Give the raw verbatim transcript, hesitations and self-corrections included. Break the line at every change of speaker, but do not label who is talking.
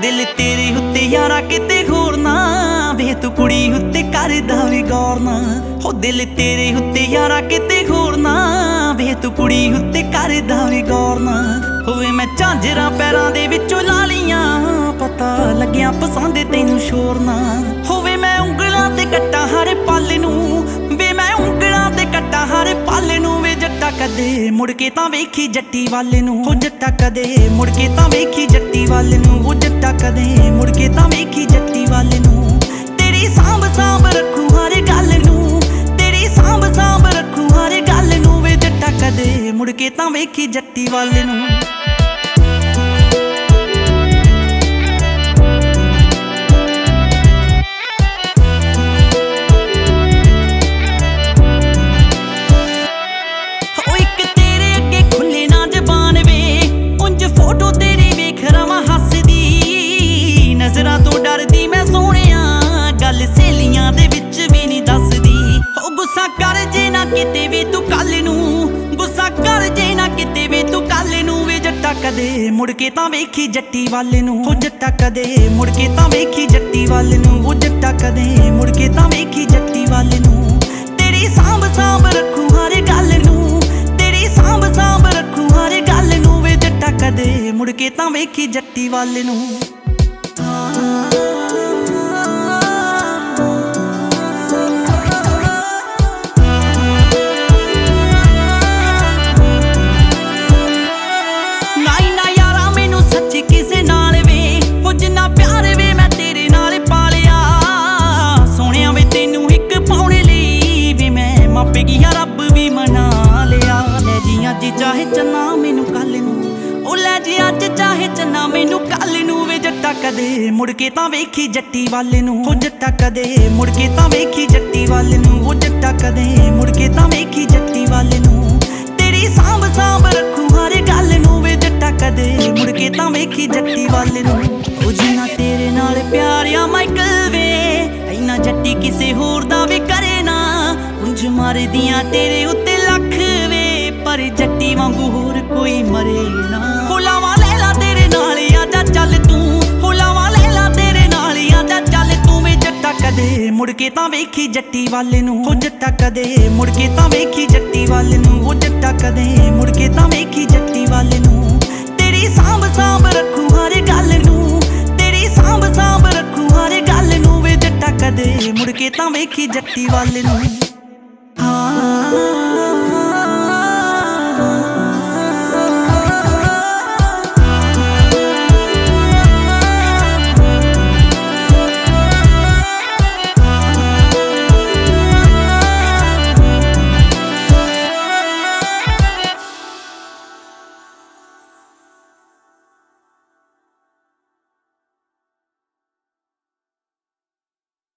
दिल तेरे उत्ते यारा किते होर ना वे तू कुड़ी उत्ते करदा वी गौर ना हो दिल तेरे उत्ते यारा किते होर ना वे तू कुड़ी उत्ते करदा वी गौर ना होवे मैं झांजरां पैरां दे विचों ला लियां पता लग्या पसंद तैनूं शोर ना होवे मैं उंगलां ते कट्टा हर पल नूं वे मैं उंगलां ते कट्टा हर पल नूं वे जट्टा कदे मुड़ के तां वेखी जट्टी वाले नूं हो जट्टा कदे मुड़ के तां वेखी जट्टी वाले नूं हो जट्टा कदे मुड़ के तां वेखी जट्टी वाले नूं तेरी सांभ सांभ रखूं हर गल नूं तेरी सांभ सांभ रखूं हर गल नूं वे जट्टा कदे मुड़ के तां वेखी जट्टी वाले नूं नज़रां तो डरदी मैं सोहणिया गल सहेलियां दे विच भी नहीं दसदी ओ गुस्सा कर जे ना किते वी तू कल नूं गुस्सा कर जे ना किते वी तू कल नूं वे जट्टा कदे मुड़ के तां वेखी जट्टी वाले नूं हो जट्टा कदे मुड़ के तां वेखी जट्टी वाले नूं हो जट्टा कदे मुड़ के तां वेखी जट्टी वाले नूं तेरी सांभ सांभ रखूं हर गल नूं तेरी सांभ सांभ रखूं हर गल नूं वे जट्टा कदे मुड़ के तां वेखी जट्टी वाले नूं चाहे चन्ना मैनू कल नूं ओ लै जी अज चाहे चन्ना मैनू कल नूं वे जट्टा कदे मुड़ के तां वेखी जट्टी वाले नूं हो जट्टा कदे मुड़ के तां वेखी जट्टी वाले नूं हो जट्टा कदे मुड़ के तां वेखी जट्टी वाले नूं तेरी सांभ सांभ रखूं हर गल नूं वे जट्टा कदे मुड़ के तां वेखी जट्टी वाले नूं ओ जिन्ना तेरे नाल प्यार आ माइकल वे इन्ना जट्टी किसे होर दा वी करे ना उंज मारदियां तेरे उत्ते लख वे पर जट्टी वांगू होर कोई मरे ना हो लावां लैला तेरे नाल आजा चल तू हो लावां लैला तेरे नाल आजा चल तू वे जट्टा कदे मुड़ के तां वेखी जट्टी वाले नूं हो जट्टा कदे मुड़ के तां वेखी जट्टी वाले नूं हो जट्टा कदे मुड़ के तां वेखी जट्टी वाले नूं तेरी सांभ सांभ रखूं हर गल नूं तेरी सांभ सांभ रखूं हर गल नूं वे जट्टा कदे मुड़ के तां वेखी जट्टी वाले नूं।